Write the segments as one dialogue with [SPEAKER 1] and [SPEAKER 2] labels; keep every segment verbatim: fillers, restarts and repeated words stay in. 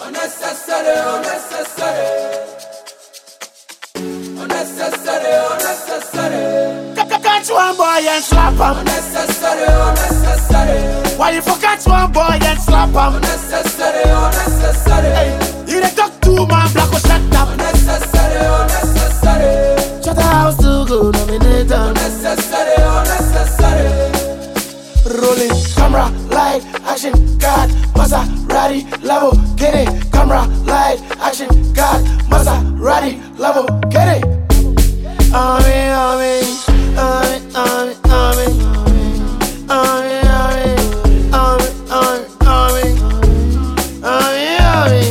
[SPEAKER 1] Unnecessary, unnecessary. Unnecessary, unnecessary.
[SPEAKER 2] Catch one boy and slap him.
[SPEAKER 1] Unnecessary, unnecessary.
[SPEAKER 2] Why you for catch one boy and slap him?
[SPEAKER 1] Unnecessary, unnecessary.
[SPEAKER 2] Hey, you dey talk too man, black or shut up.
[SPEAKER 1] Unnecessary, unnecessary.
[SPEAKER 2] Shut the house to go nominate him.
[SPEAKER 1] Unnecessary, unnecessary.
[SPEAKER 2] Rolling camera, light, action, God, Maserati, level, get it. Camera, light, action, God, Maserati, level, get it. Army, army, army, army, army, army, army, army, army, army, army, army,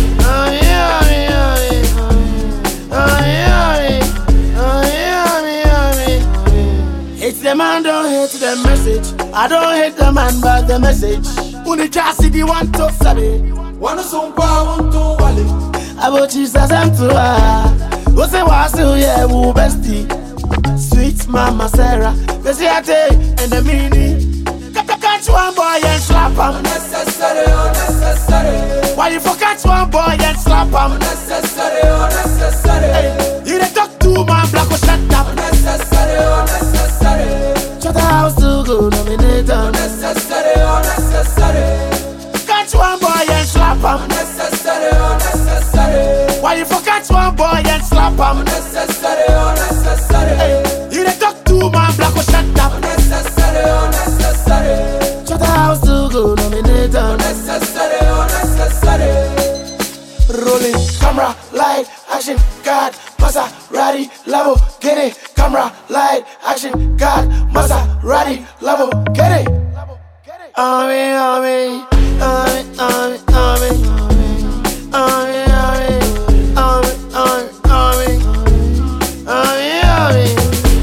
[SPEAKER 2] army, army. It's the man, don't hate the message. I don't hate the man, but the message. Uni chasi di want to sabe.
[SPEAKER 1] Wanna sumpa want to wale.
[SPEAKER 2] About Jesus and to her. Who say was still yeah, who bestie? Sweet mama Sarah, cause you take and the meaning. Catch one boy and slap him.
[SPEAKER 1] Unnecessary, unnecessary.
[SPEAKER 2] Why you for catch one boy and slap him?
[SPEAKER 1] Unnecessary, unnecessary.
[SPEAKER 2] Hey, you dey talk too man, black or shut up.
[SPEAKER 1] Unnecessary, unnecessary.
[SPEAKER 2] Shut the house to go nominate him.
[SPEAKER 1] Unnecessary, unnecessary.
[SPEAKER 2] Catch one boy and slap him.
[SPEAKER 1] Unnecessary, unnecessary.
[SPEAKER 2] Why you for catch one boy and slap him?
[SPEAKER 1] Unnecessary, unnecessary.
[SPEAKER 2] Hey, you dey talk too man, black or shut up.
[SPEAKER 1] Unnecessary, unnecessary.
[SPEAKER 2] Shut the house to go nominate him.
[SPEAKER 1] Unnecessary, unnecessary.
[SPEAKER 2] Rolling camera, light, action, God, Maserati, level, get it. Camera, light, action, God, Maserati, level, get it. Army, army, army, army, army, army, army, army, army, army, army, army,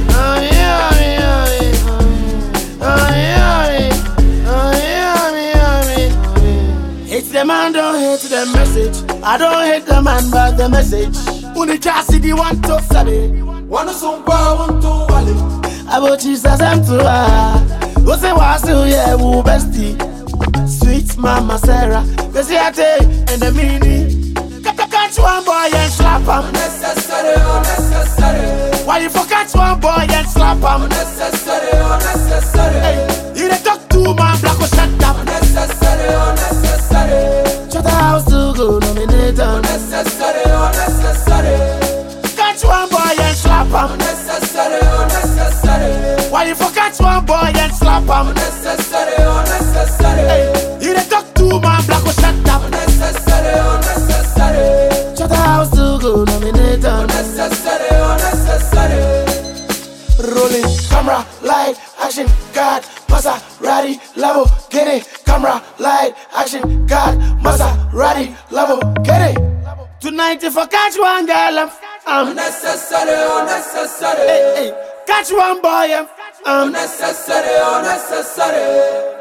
[SPEAKER 2] army, army. It's the man, don't hate the message. I don't hate the man, but the message. Uni chasi di want to sabe.
[SPEAKER 1] Wanna sumpa want to wale.
[SPEAKER 2] About Jesus and to her. Who say was still yeah, who bestie? Sweet mama Sarah, cause you take and the meaning. Catch one boy and slap him.
[SPEAKER 1] Unnecessary, unnecessary.
[SPEAKER 2] Why you for catch one boy and slap him?
[SPEAKER 1] Unnecessary, unnecessary.
[SPEAKER 2] Hey, you dey talk too man, black or shut up.
[SPEAKER 1] Unnecessary, unnecessary.
[SPEAKER 2] Shut the house to go nominate him.
[SPEAKER 1] Unnecessary, unnecessary.
[SPEAKER 2] Catch one boy and slap him.
[SPEAKER 1] Unnecessary, unnecessary.
[SPEAKER 2] Why you for catch one boy and slap him?
[SPEAKER 1] Unnecessary, unnecessary.
[SPEAKER 2] Hey, you dey talk too man, black or shut up.
[SPEAKER 1] Unnecessary, unnecessary.
[SPEAKER 2] Shut the house to go nominate him.
[SPEAKER 1] Unnecessary, unnecessary.
[SPEAKER 2] Rolling camera, light, action, God, Maserati, level, get it. Camera, light, action, God, Maserati, level, get it. Tonight if I catch one girl, I'm, I'm
[SPEAKER 1] Unnecessary, unnecessary.
[SPEAKER 2] hey, hey, catch one boy, I'm, I'm
[SPEAKER 1] Unnecessary, unnecessary.